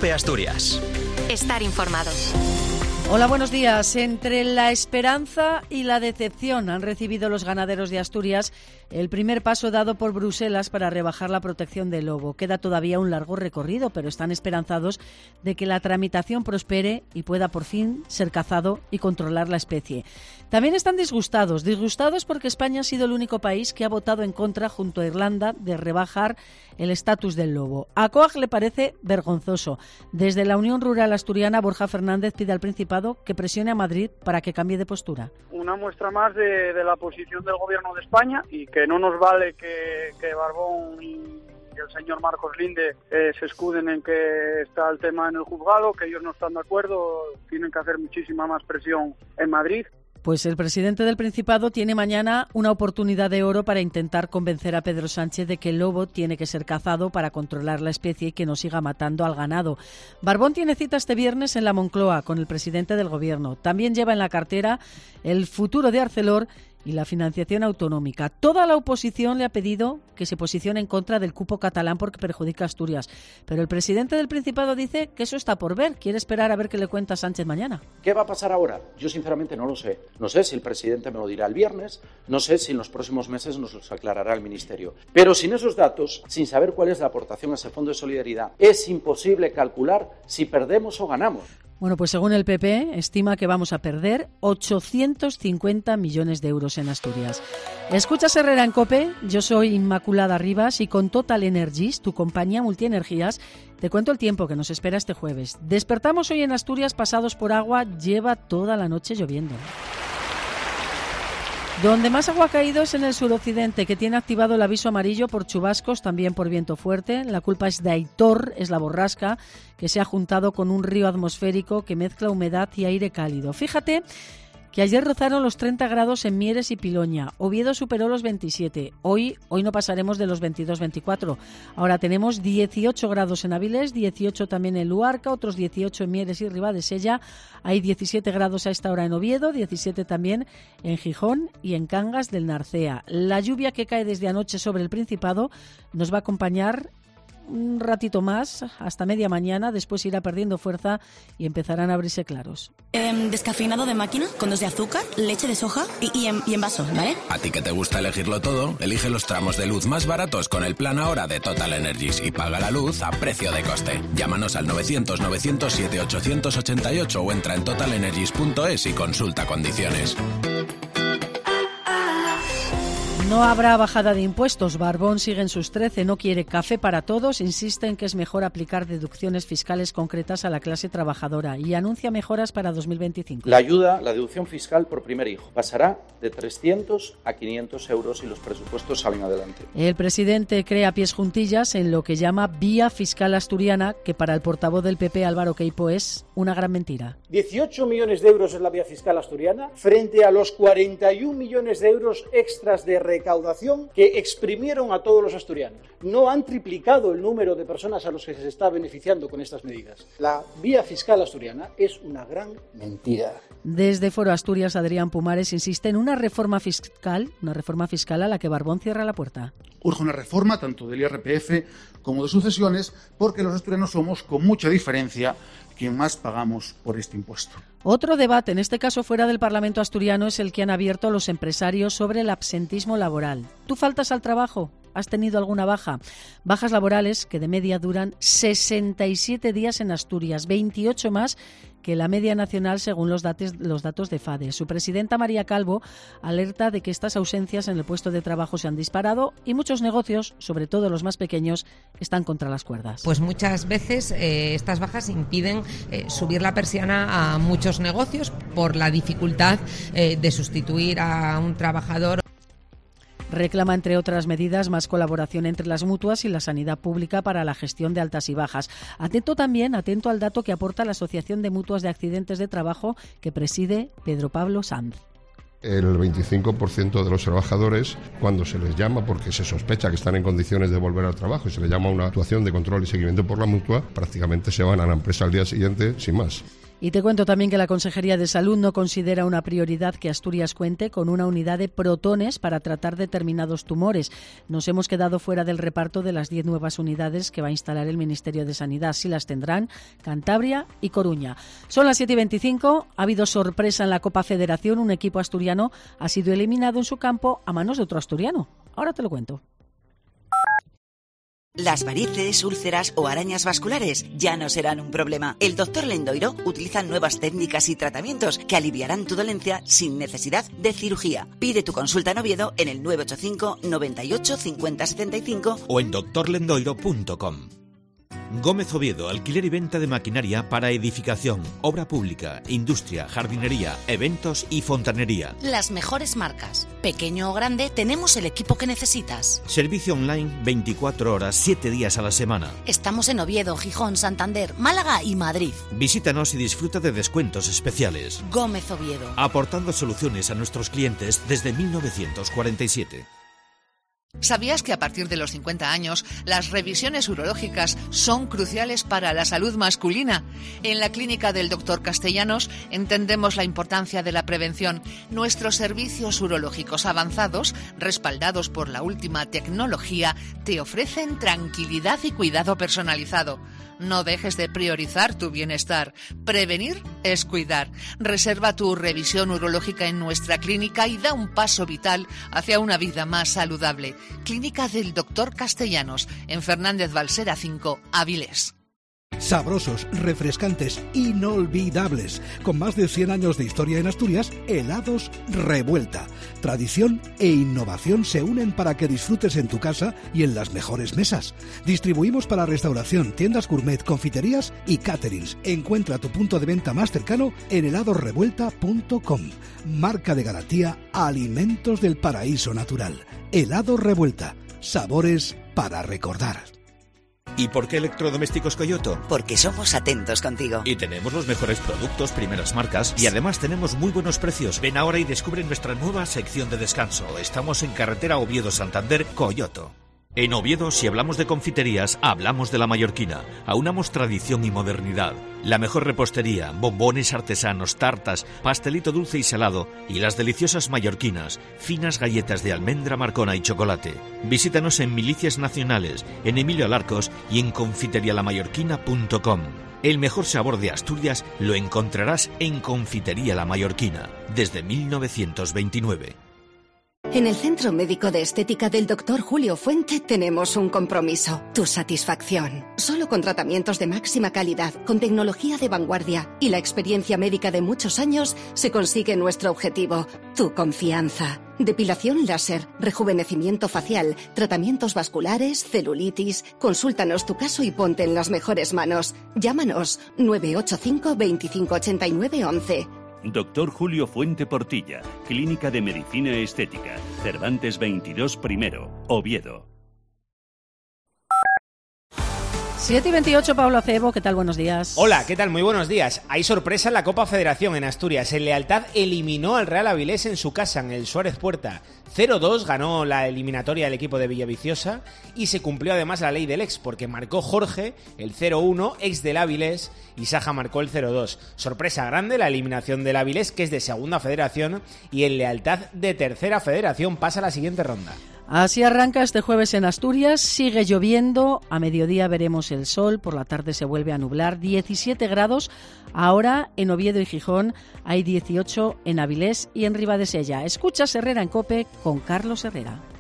COPE Asturias. Estar informado. Hola, buenos días. Entre la esperanza y la decepción han recibido los ganaderos de Asturias el primer paso dado por Bruselas para rebajar la protección del lobo. Queda todavía un largo recorrido, pero están esperanzados de que la tramitación prospere y pueda por fin ser cazado y controlar la especie. También están disgustados porque España ha sido el único país que ha votado en contra, junto a Irlanda, de rebajar el estatus del lobo. A COAG le parece vergonzoso. Desde la Unión Rural Asturiana, Borja Fernández pide al Principado que presione a Madrid para que cambie de postura. Una muestra más de la posición del Gobierno de España, y que no nos vale que Barbón y el señor Marcos Linde se escuden en que está el tema en el juzgado, que ellos no están de acuerdo. Tienen que hacer muchísima más presión en Madrid. Pues el presidente del Principado tiene mañana una oportunidad de oro para intentar convencer a Pedro Sánchez de que el lobo tiene que ser cazado para controlar la especie y que no siga matando al ganado. Barbón tiene cita este viernes en la Moncloa con el presidente del Gobierno. También lleva en la cartera el futuro de Arcelor y la financiación autonómica. Toda la oposición le ha pedido que se posicione en contra del cupo catalán porque perjudica a Asturias. Pero el presidente del Principado dice que eso está por ver. Quiere esperar a ver qué le cuenta Sánchez mañana. ¿Qué va a pasar ahora? Yo sinceramente no lo sé. No sé si el presidente me lo dirá el viernes, no sé si en los próximos meses nos los aclarará el Ministerio. Pero sin esos datos, sin saber cuál es la aportación a ese fondo de solidaridad, es imposible calcular si perdemos o ganamos. Bueno, pues según el PP, estima que vamos a perder 850 millones de euros en Asturias. Escuchas Herrera en COPE, yo soy Inmaculada Rivas y con Total Energies, tu compañía multienergías, te cuento el tiempo que nos espera este jueves. Despertamos hoy en Asturias pasados por agua, lleva toda la noche lloviendo. Donde más agua ha caído es en el suroccidente, que tiene activado el aviso amarillo por chubascos, también por viento fuerte. La culpa es de Aitor, es la borrasca, que se ha juntado con un río atmosférico que mezcla humedad y aire cálido. Fíjate que ayer rozaron los 30 grados en Mieres y Piloña. Oviedo superó los 27. Hoy no pasaremos de los 22-24. Ahora tenemos 18 grados en Avilés, 18 también en Luarca, otros 18 en Mieres y Ribadesella. Hay 17 grados a esta hora en Oviedo, 17 también en Gijón y en Cangas del Narcea. La lluvia que cae desde anoche sobre el Principado nos va a acompañar un ratito más, hasta media mañana, después irá perdiendo fuerza y empezarán a abrirse claros. Descafeinado de máquina, con 2 de azúcar, leche de soja y en vaso, ¿vale? A ti que te gusta elegirlo todo, elige los tramos de luz más baratos con el plan ahora de Total Energies y paga la luz a precio de coste. Llámanos al 900-907-888 o entra en totalenergies.es y consulta condiciones. No habrá bajada de impuestos. Barbón sigue en sus 13, no quiere café para todos, insiste en que es mejor aplicar deducciones fiscales concretas a la clase trabajadora y anuncia mejoras para 2025. La ayuda, la deducción fiscal por primer hijo, pasará de 300 a 500 euros si los presupuestos salen adelante. El presidente cree a pies juntillas en lo que llama vía fiscal asturiana, que para el portavoz del PP, Álvaro Queipo, es una gran mentira. 18 millones de euros es la vía fiscal asturiana frente a los 41 millones de euros extras de recaudación que exprimieron a todos los asturianos. No han triplicado el número de personas a los que se está beneficiando con estas medidas. La vía fiscal asturiana es una gran mentira. Desde Foro Asturias, Adrián Pumares insiste en una reforma fiscal a la que Barbón cierra la puerta. Urge una reforma tanto del IRPF como de sucesiones, porque los asturianos somos, con mucha diferencia, quien más pagamos por este impuesto. Otro debate, en este caso fuera del Parlamento asturiano, es el que han abierto los empresarios sobre el absentismo laboral. ¿Tú faltas al trabajo? ¿Has tenido alguna baja? Bajas laborales que de media duran 67 días en Asturias, 28 más que la media nacional según los datos de FADE. Su presidenta María Calvo alerta de que estas ausencias en el puesto de trabajo se han disparado y muchos negocios, sobre todo los más pequeños, están contra las cuerdas. Pues muchas veces estas bajas impiden subir la persiana a muchos negocios por la dificultad de sustituir a un trabajador. Reclama, entre otras medidas, más colaboración entre las mutuas y la sanidad pública para la gestión de altas y bajas. Atento al dato que aporta la Asociación de Mutuas de Accidentes de Trabajo que preside Pedro Pablo Sanz. El 25% de los trabajadores, cuando se les llama porque se sospecha que están en condiciones de volver al trabajo y se les llama a una actuación de control y seguimiento por la mutua, prácticamente se van a la empresa al día siguiente sin más. Y te cuento también que la Consejería de Salud no considera una prioridad que Asturias cuente con una unidad de protones para tratar determinados tumores. Nos hemos quedado fuera del reparto de las 10 nuevas unidades que va a instalar el Ministerio de Sanidad. Sí las tendrán Cantabria y Coruña. Son las 7:25. Ha habido sorpresa en la Copa Federación. Un equipo asturiano ha sido eliminado en su campo a manos de otro asturiano. Ahora te lo cuento. Las varices, úlceras o arañas vasculares ya no serán un problema. El Dr. Lendoiro utiliza nuevas técnicas y tratamientos que aliviarán tu dolencia sin necesidad de cirugía. Pide tu consulta en Oviedo en el 985 98 50 75 o en drlendoiro.com. Gómez Oviedo, alquiler y venta de maquinaria para edificación, obra pública, industria, jardinería, eventos y fontanería. Las mejores marcas. Pequeño o grande, tenemos el equipo que necesitas. Servicio online 24 horas, 7 días a la semana. Estamos en Oviedo, Gijón, Santander, Málaga y Madrid. Visítanos y disfruta de descuentos especiales. Gómez Oviedo. Aportando soluciones a nuestros clientes desde 1947. ¿Sabías que a partir de los 50 años las revisiones urológicas son cruciales para la salud masculina? En la clínica del Dr. Castellanos entendemos la importancia de la prevención. Nuestros servicios urológicos avanzados, respaldados por la última tecnología, te ofrecen tranquilidad y cuidado personalizado. No dejes de priorizar tu bienestar. Prevenir es cuidar. Reserva tu revisión urológica en nuestra clínica y da un paso vital hacia una vida más saludable. Clínica del Dr. Castellanos, en Fernández Balsera 5, Avilés. Sabrosos, refrescantes, inolvidables. Con más de 100 años de historia en Asturias, Helados Revuelta. Tradición e innovación se unen para que disfrutes en tu casa y en las mejores mesas. Distribuimos para restauración, tiendas gourmet, confiterías y caterings. Encuentra tu punto de venta más cercano en heladosrevuelta.com. Marca de garantía Alimentos del Paraíso Natural. Helados Revuelta. Sabores para recordar. ¿Y por qué Electrodomésticos Coyoto? Porque somos atentos contigo. Y tenemos los mejores productos, primeras marcas, y además tenemos muy buenos precios. Ven ahora y descubre nuestra nueva sección de descanso. Estamos en carretera Oviedo-Santander, Coyoto. En Oviedo, si hablamos de confiterías, hablamos de la mallorquina. Aunamos tradición y modernidad. La mejor repostería, bombones artesanos, tartas, pastelito dulce y salado y las deliciosas mallorquinas, finas galletas de almendra, marcona y chocolate. Visítanos en Milicias Nacionales, en Emilio Alarcos y en confiterialamallorquina.com. El mejor sabor de Asturias lo encontrarás en Confitería La Mallorquina, desde 1929. En el Centro Médico de Estética del Dr. Julio Fuente tenemos un compromiso, tu satisfacción. Solo con tratamientos de máxima calidad, con tecnología de vanguardia y la experiencia médica de muchos años, se consigue nuestro objetivo, tu confianza. Depilación láser, rejuvenecimiento facial, tratamientos vasculares, celulitis. Consúltanos tu caso y ponte en las mejores manos. Llámanos 985 25 89 11. Dr. Julio Fuente Portilla, Clínica de Medicina Estética, Cervantes 22 primero, Oviedo. 7:28, Pablo Acebo, ¿qué tal? Buenos días. Hola, ¿qué tal? Muy buenos días. Hay sorpresa en la Copa Federación en Asturias. El Lealtad eliminó al Real Avilés en su casa, en el Suárez Puerta. 0-2 ganó la eliminatoria el equipo de Villaviciosa y se cumplió además la ley del ex, porque marcó Jorge el 0-1, ex del Avilés, y Saja marcó el 0-2. Sorpresa grande la eliminación del Avilés, que es de segunda federación, y el Lealtad de tercera federación pasa a la siguiente ronda. Así arranca este jueves en Asturias, sigue lloviendo, a mediodía veremos el sol, por la tarde se vuelve a nublar, 17 grados, ahora en Oviedo y Gijón hay 18 en Avilés y en Ribadesella. Escuchas Herrera en COPE con Carlos Herrera.